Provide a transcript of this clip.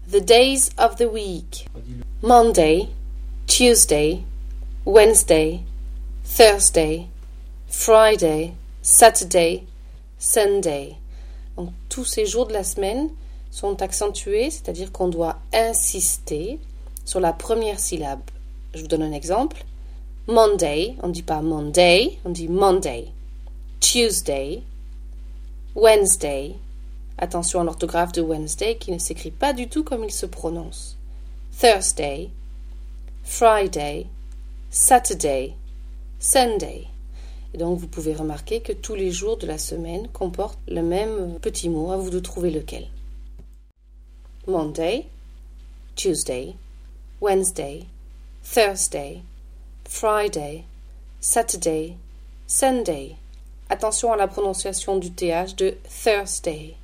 The days of the week. Monday, Tuesday, Wednesday, Thursday, Friday, Saturday, Sunday. Donc, tous ces jours de la semaine sont accentués, c'est-à-dire qu'on doit insister sur la première syllabe. Je vous donne un exemple. Monday, on ne dit pas Monday, on dit Monday. Tuesday, Wednesday. Attention à l'orthographe de Wednesday qui ne s'écrit pas du tout comme il se prononce. Thursday, Friday, Saturday, Sunday. Et donc vous pouvez remarquer que tous les jours de la semaine comportent le même petit mot, à vous de trouver lequel. Monday, Tuesday, Wednesday, Thursday, Friday, Saturday, Sunday. Attention à la prononciation du TH de Thursday.